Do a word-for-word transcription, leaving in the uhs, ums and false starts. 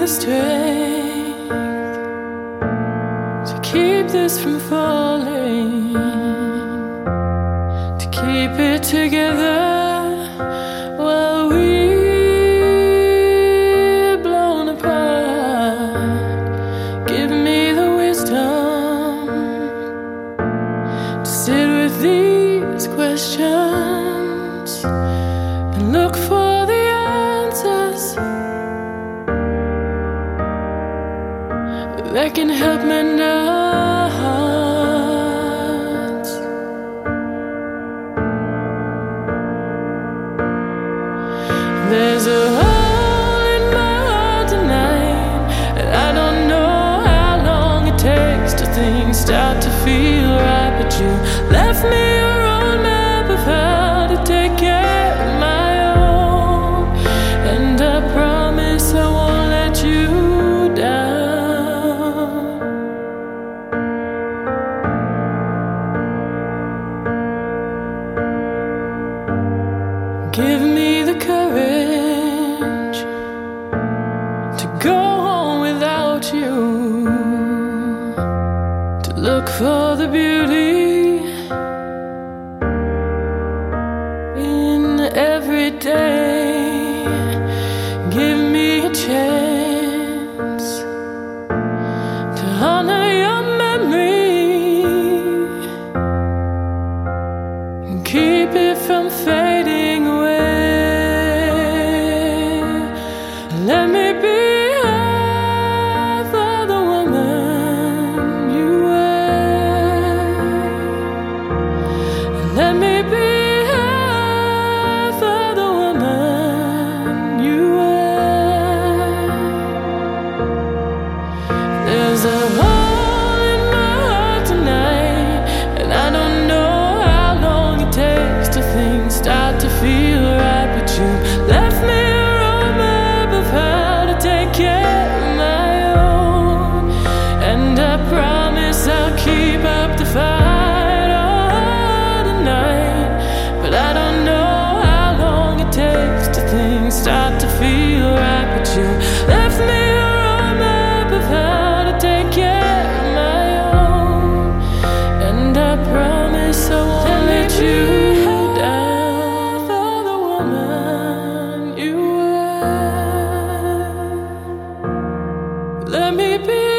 the strength to keep this from falling, to keep it together while we're blown apart. Give me the wisdom to sit with these questions and look for the answers that can help mend our hearts. There's a hole in my heart tonight, and I don't know how long it takes till things start to feel right. But you left me a roadmap of how to take care of my own, and I promise I won't let you down. Give me the courage to go home without you, to look for the beauty in every day. Give me a chance to honor your memory and keep it from fading away. Let me be half of the woman you were. Let me be half of the woman you were. There's a hole in my heart tonight, and I don't know how long it takes till things start to feel right. But you left me a roadmap of how to take care of my own, and I promise I'll keep up the fight all tonight. But I don't know how long it takes till things start to feel right. But you left me a roadmap of how to take care of my own, and I promise I won't let you down. For the woman you were, let me be